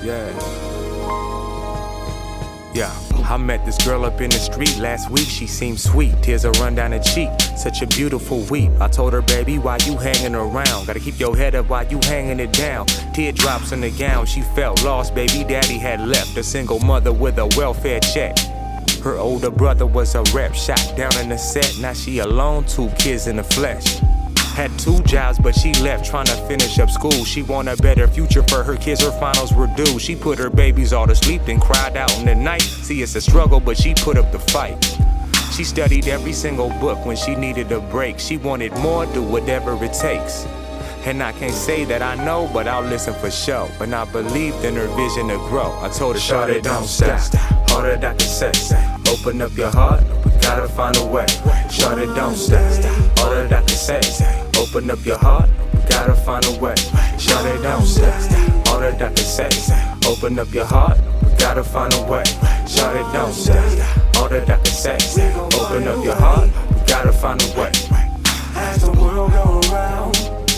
Yeah, I met this girl up in the street last week. She seemed sweet, tears will run down her cheek. Such a beautiful weep. I told her, baby, why you hanging around? Gotta keep your head up while you hanging it down. Teardrops in the gown, she felt lost. Baby daddy had left, a single mother with a welfare check. Her older brother was a rep, shot down in the set. Now she alone, 2 kids in the flesh. Had 2 jobs, but she left trying to finish up school. She want a better future for her kids, her finals were due. She put her babies all to sleep, then cried out in the night. See, it's a struggle, but she put up the fight. She studied every single book when she needed a break. She wanted more, do whatever it takes. And I can't say that I know, but I'll listen for sure. And I believed in her vision to grow. I told her, shawty, don't stop. All that I can say, open up your heart, we gotta find a way. Shawty, don't stop. All that I can say, open up your heart, we gotta find a way. Shawty, don't stop. All that I can say, open up your heart, we gotta find a way. Shawty, don't stop. All that I can say, open up your heart, we gotta find a way. As the world goes round,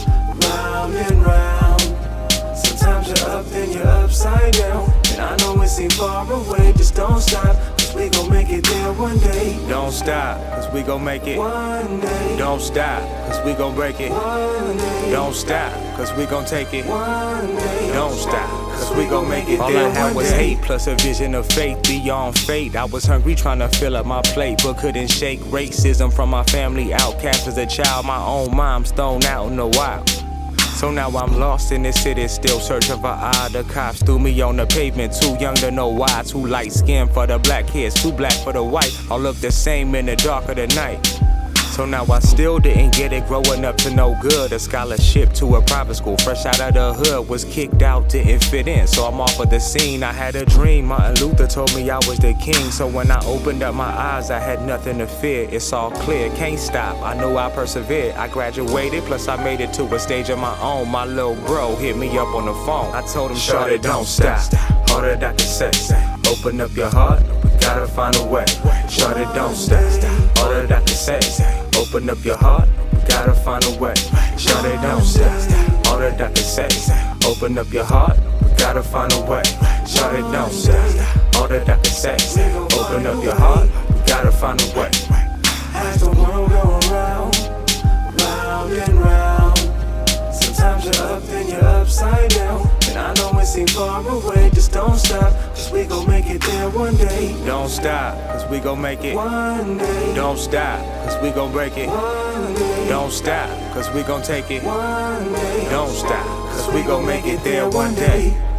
round and round. Sometimes you're up, then you're upside down. And I know it seems far away, just don't stop, cause we gon' make it there one day. Don't stop, cause we gon' make it one day. Don't stop, cause we gon' break it One day. Don't stop, cause we gon' take it One day. Don't stop, cause we gon' make it All there I one had was day. hate, Plus a vision of faith beyond fate. I was hungry trying to fill up my plate, but couldn't shake racism from my family. Outcast as a child, my own mom's thrown out in the wild. So now I'm lost in this city, still searching for eye. The cops threw me on the pavement, too young to know why. Too light skin for the black kids, too black for the white. All look the same in the dark of the night. So now I still didn't get it, growing up to no good. A scholarship to a private school, fresh out of the hood. Was kicked out, didn't fit in, so I'm off of the scene. I had a dream, Martin Luther told me I was the king. So when I opened up my eyes, I had nothing to fear. It's all clear, can't stop, I knew I persevered. I graduated, plus I made it to a stage of my own. My little bro hit me up on the phone. I told him, shawty, don't stop. All that I can say, open up your heart, we gotta find a way. Shawty, don't stop. All that I can say, open up your heart, we gotta find a way. Shawty, don't stop. All that I can say, open up your heart, we gotta find a way. Shawty, don't stop. All that I can say, open up your heart, we gotta find a way. As the world goes round, round and round. Sometimes you're up, then you're upside down. And I know it seems far away, just don't stop, cause we gon' make it there one day. Don't stop, cause we gon' make it One day. Don't stop, cause we gon' break it One day. Don't stop, cause we gon' take it One day. Don't stop, cause we gon' make it there one day.